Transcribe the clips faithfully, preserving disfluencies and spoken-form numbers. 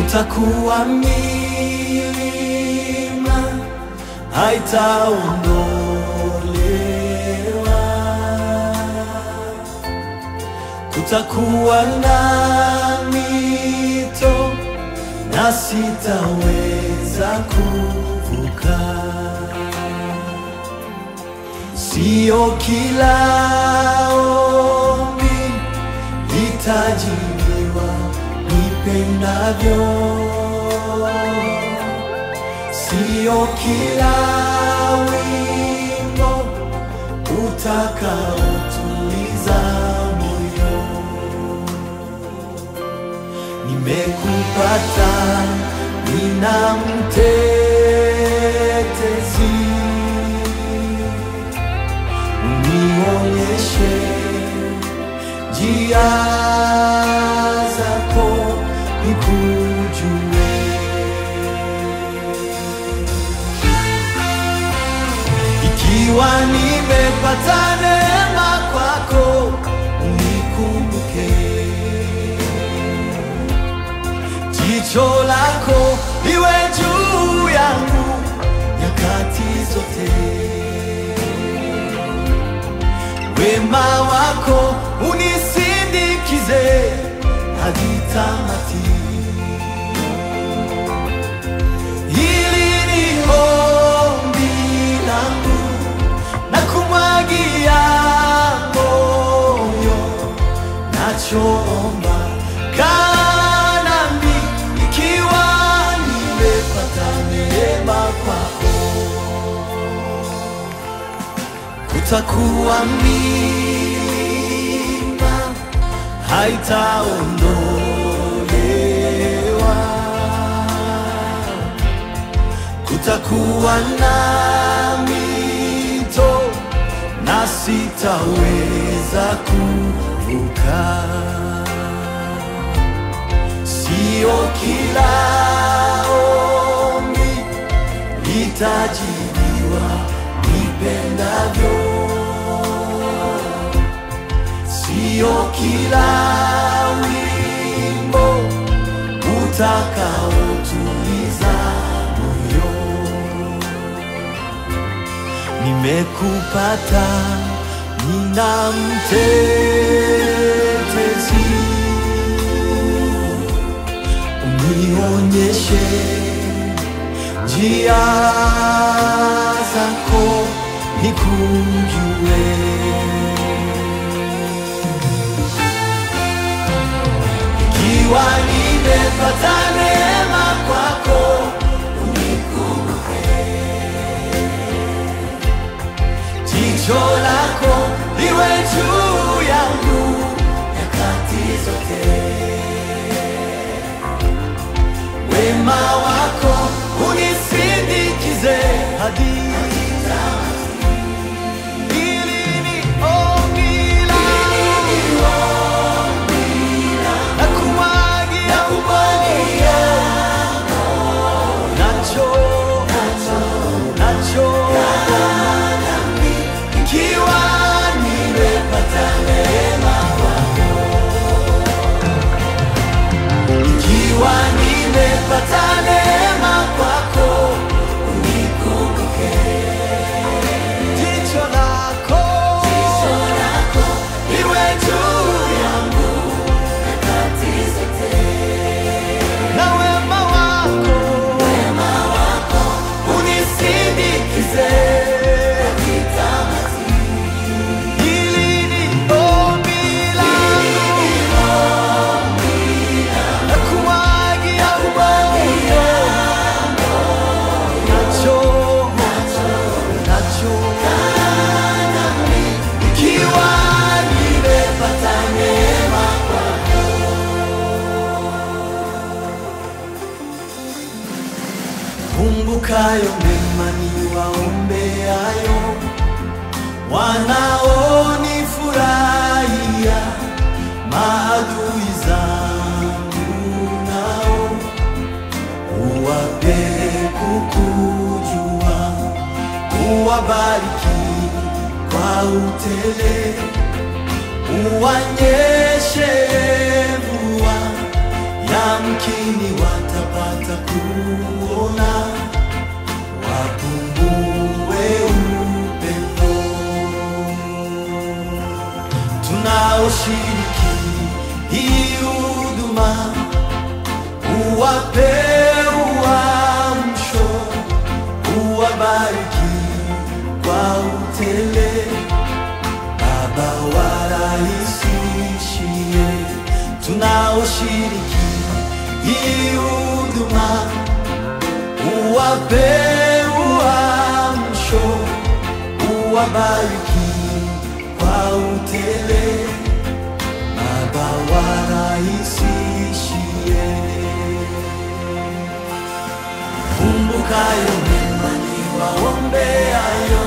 kutakuwa milima haitaondolewa, kutakuwa na mito na sitaweza kuvuka. Sio kila ombi litajibiwa nipendavyo, sio kila wimbo utakaotuliza moyo. Nimekupata, nina mtetezi, unionyeshe njia zako nikujue. Ikiwa nimepata neema kwako, unikumbuke. Jicho lako liwe juu yangu nyakati zote, wema wako unisindikize hadi tamati. Hili ni ombi langu na kumwagia moyo, nachoomba kaa nami ikiwa nimepata neema kwako. Kutakuwa milima haitaondolewa, kutakuwa na mito na sitaweza kuvuka. Sio kila ombi litajibiwa nipendavyo, sio kila wimbo utakaotuliza moyo. Nimekupata, nina mtetezi, unionyeshe njia zako nikujue. Ikiwa nimepata neema kwako, unikumbuke. Jicho lako liwe juu yangu nyakati zote, wema wako unisindikize hadi kumbukayo mema niwaombeayo, wanaonifurahia maadui zangu, nao uwape kukujua, uwabariki kwa utele, uwanyeshe mvua yamkini wata uwape uamsho, uwabariki kwa utele. Baba warahisishie tunaoshiriki hii huduma, uwape uamsho, uwabariki kwa utele. Baba warahisishie. Kumbukayo mema niwaombeayo,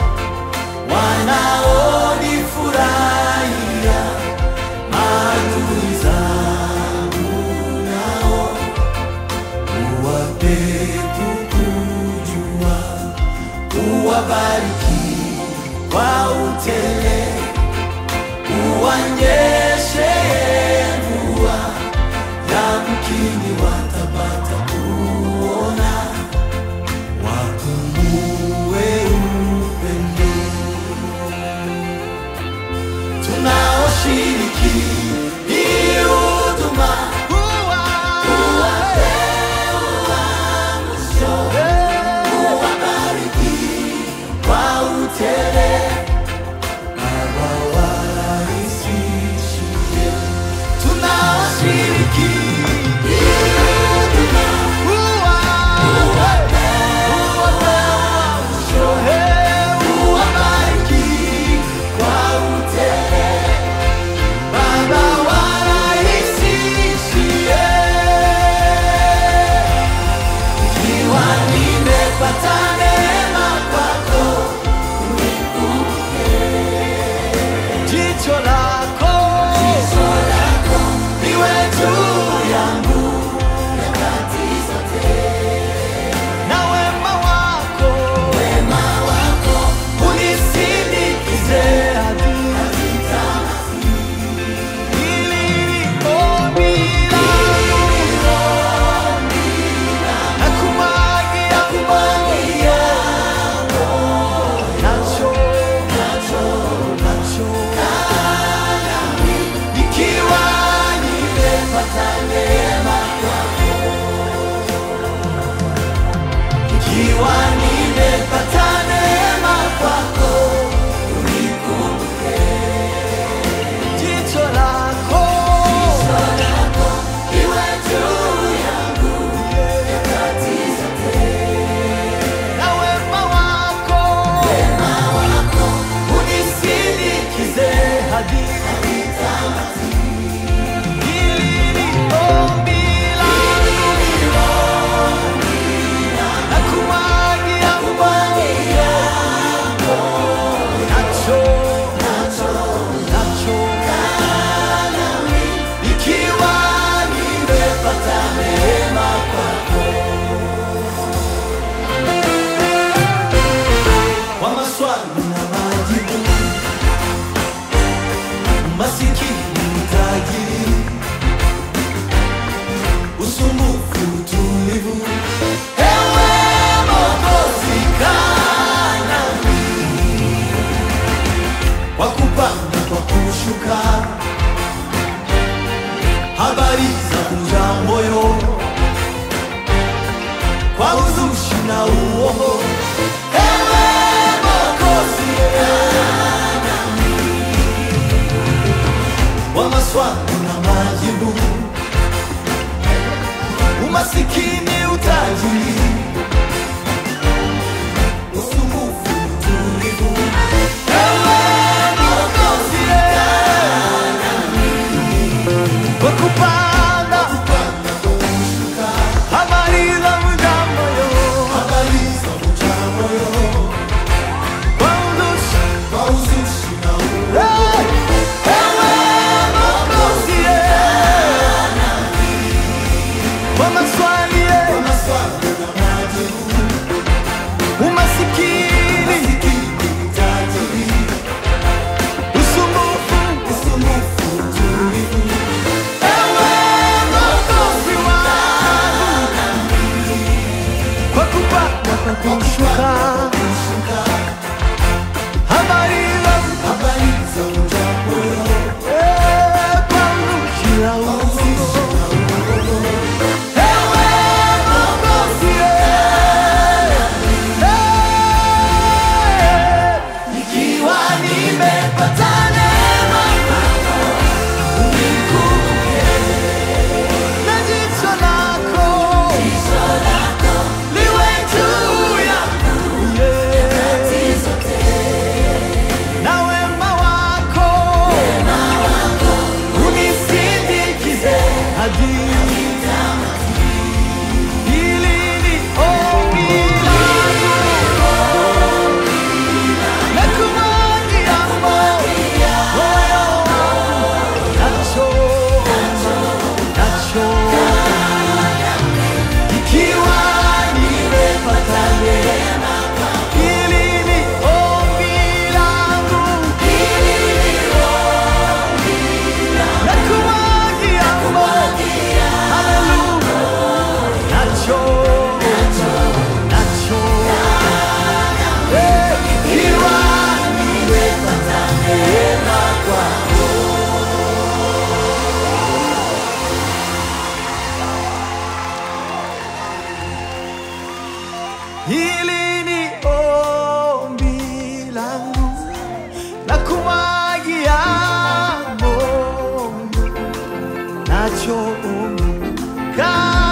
wanaonifurahia, maadui zangu nao uwape kukujua, uwabariki kwa utele, uwanyeshe mvua, yamkini watapata kuona, wakumue upendo. Tunaoshiriki hii huduma, uwape uamsho, uwabariki kwa utele. Baba warahisishie tunaoshiriki hii huduma, uwape uamsho, uwabariki kwa utele. Baba warahisishie. Ikiwa nimepata neema kwako, unikumbuke. Jicho lako liwe juu yangu nyakati zote, na wema wako unisindikize hadi hili ni ombi langu, nakumwagia nacho nacho nacho, ikiwa nimepata neema kwako, ikiwa nimepata neema kwako, unikumbuke. Jicho lako liwe juu yangu nyakati zote, na wema wako unisindikize hadi tamati. Hili ni ombi langu, nakumwagia nacho nacho nacho, ikiwa nimepata neema kwako. Kwa maswali na majibu, masikini tajiri, usumbufu utulivu, ewe Mwokozi kaa nami, kwa kupanda kwa kushuka, habari za kunja moyo, kwa uzushi na uongo, ewe Mwokozi kaa nami, kwa maswali na majibu, umasikini utajiri, usumbufu utulivu, ewe Mwokozi kaa nami, kwa kupanda madini. Hili ni ombi langu, nakumwagia moyo wangu, nacho nacho ikiwa nimepata neema. Hili ni ombi langu, nakumwagia moyo, haleluya, nacho nacho eh, ikiwa nimepata neema kwako. Hili ni ombi langu, nakumwagia moyo, nacho ombi